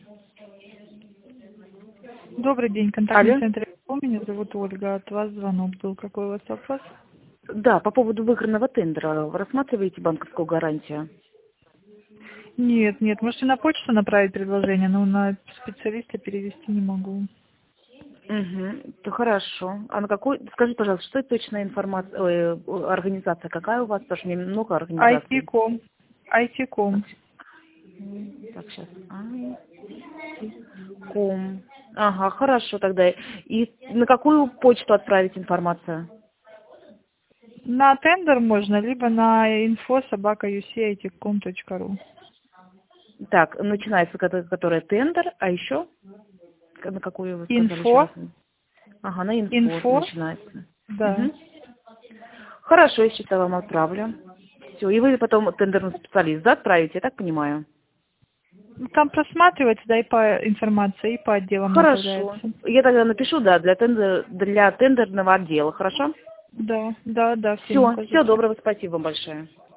Добрый день, контактный центр. Меня зовут Ольга. От вас звонок был. Какой у вас вопрос? Да, по поводу выигранного тендера. Вы рассматриваете банковскую гарантию? Нет, можете на почту направить предложение, но на специалиста перевести не могу. То хорошо. А на какой, скажите, пожалуйста, что это точная информация, организация какая у вас? Потому что у меня много организаций. IT.com. Так, сейчас. Ком. Ага, хорошо тогда. И на какую почту отправить информацию? На тендер можно, либо на info@ucit.com.ru. Так, начинается, которая тендер, а еще на какую вы сказали еще Info. раз? Ага, на инфо начинается. Да. Хорошо, я сейчас вам отправлю. Все, и вы потом тендерный специалист, да, отправите, я так понимаю? Там просматривается, да, и по информации, и по отделам Хорошо. направляется. Я тогда напишу, да, для тендерного отдела, хорошо? Да, все Все, указывайте. всего доброго, спасибо вам большое.